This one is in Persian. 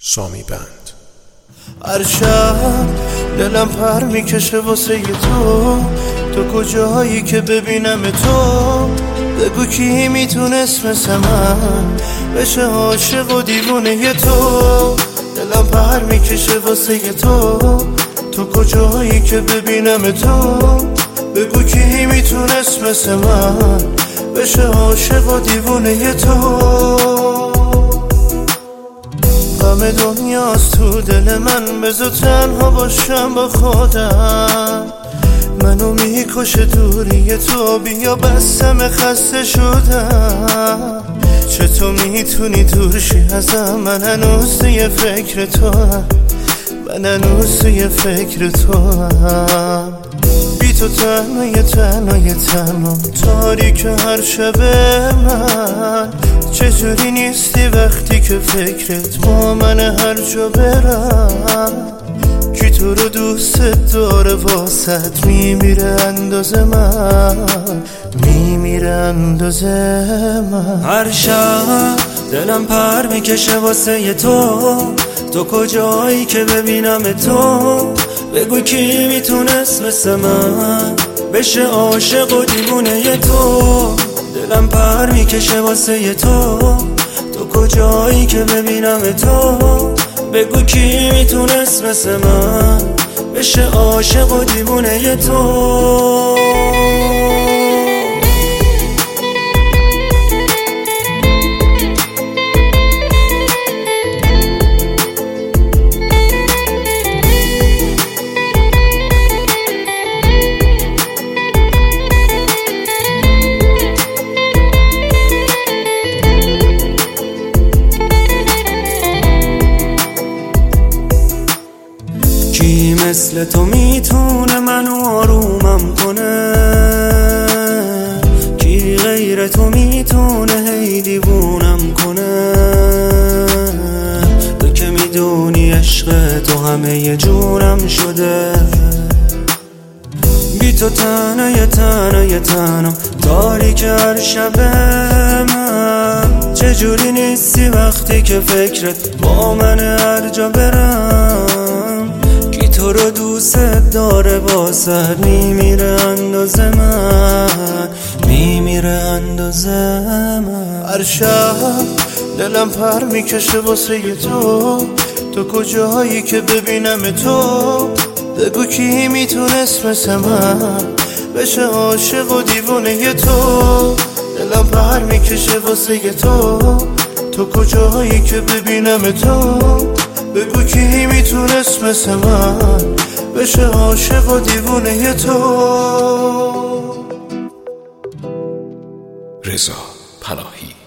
سامی بند. هر شب دلم پر میکشه واسه تو کجایی که ببینم تو؟ بگو کی میتونست مثل من بشه عاشق و دیوونه تو؟ دلم پر میکشه واسه تو کجایی که ببینم تو؟ بگو کی میتونست مثل من بشه عاشق و دیوونه تو؟ غم دنیاست تو دل من، بذار تنها باشم با خودم. منو میکشه دوری تو، بیا بسم خسته شدم. چطور میتونی دور شی ازم؟ من هنوز توی فکر تو هم، من هنوز توی فکر تو هم. بی تو تنهای تاریک هر شب من. چجوری نیستی وقتی که فکرت با من هر جا برم؟ کی تو رو دوست داره واسط میمیره اندازه من، میمیره اندازه من. هر شب دلم پر میکشه واسه تو کجایی که ببینم تو؟ بگو کی میتونست مثل من بشه عاشق و دیوونه تو؟ دلم پر میکشه واسه تو کجایی که ببینم تو؟ بگو کی میتونست مثل من بشه عاشق و دیوونه تو؟ کی مثل تو میتونه منو آرومم کنه؟ کی غیر تو میتونه هی دیوونم کنه؟ تو که میدونی عشق تو همه جونم شده. بی تو تنها تاریک هر شب من. چجوری نیستی وقتی که فکرت با من هر جا برم؟ تو رو دوست داره واسه میمیره اندازه من، میمیره اندازه من. هر شب دلم پر میکشه واسه تو کجایی که ببینم تو؟ بگو کی میتونست مثل من بشه عاشق و دیوونه تو؟ دلم پر میکشه واسه تو کجایی که ببینم تو؟ بگو کی میتونست مثل من بشه عاشق و دیوونه تو؟ رضا پناهی.